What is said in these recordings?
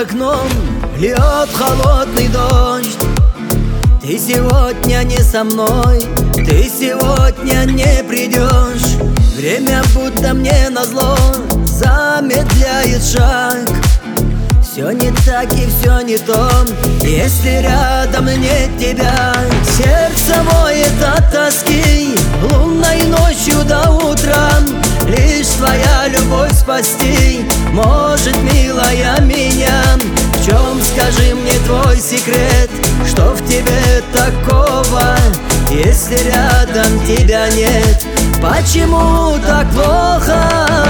окном льет холодный дождь. Ты сегодня не со мной, ты сегодня не придешь. Время будто мне назло замедляет шаг. Все не так и все не то, если рядом нет тебя. Сердце моет от тоски лунной ночью до утра. Лишь твоя любовь спасти может, милая, меня. В чем, скажи мне, твой секрет? Что в тебе такого, если рядом тебя нет? Почему так плохо?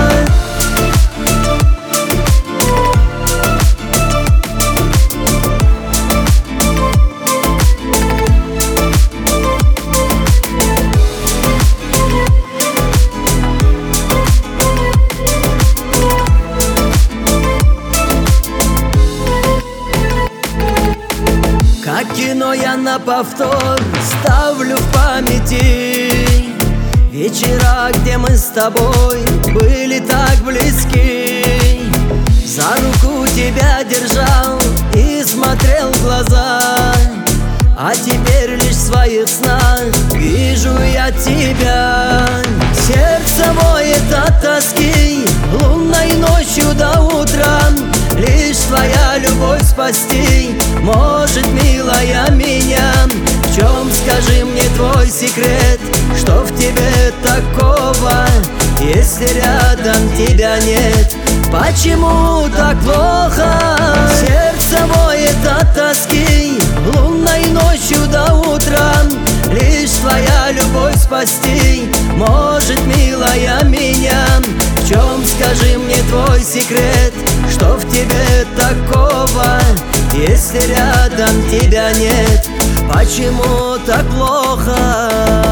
Как кино я на повтор ставлю в памяти вечера, где мы с тобой были так близки. За руку тебя держал и смотрел в глаза, а теперь лишь в своих снах вижу я тебя. Сердце моет от тоски лунной ночью до утра. Лишь твоя любовь спасти может, милая, меня. В чем, скажи мне, твой секрет? Что в тебе такого, если рядом тебя нет? Почему так плохо? Сердце моет от тоски лунной ночью до утра. Лишь твоя любовь спасти может, милая, меня. В чем, скажи мне, твой секрет? Что в тебе такого, если рядом тебя нет? Почему так плохо?